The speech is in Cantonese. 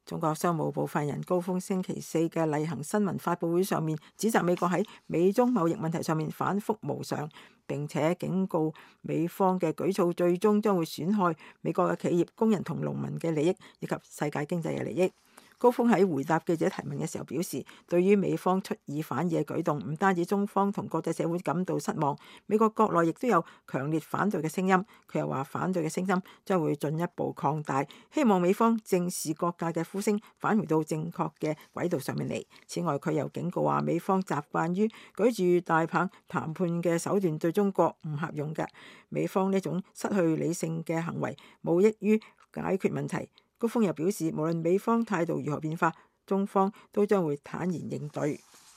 中國商務部發言人高峰星期四嘅例行新聞發佈會上面，指責美國喺美中貿易問題上面反覆無常，並且警告美方嘅舉措最終將會損害美國嘅企業、工人同農民嘅利益，以及世界經濟嘅利益。高峰喺回答記者提問嘅時候表示，對於美方出爾反爾嘅舉動，唔單止中方同國際社會感到失望，美國國內亦都有強烈反對嘅聲音。佢又話，反對嘅聲音將會進一步擴大，希望美方正視各界嘅呼聲，返回到正確嘅軌道上面嚟。此外，佢又警告話，美方習慣於舉住大棒談判嘅手段對中國唔合用嘅，美方呢種失去理性嘅行為無益於解決問題。高峰又表示，無論美方態度如何變化，中方都將會坦然應對。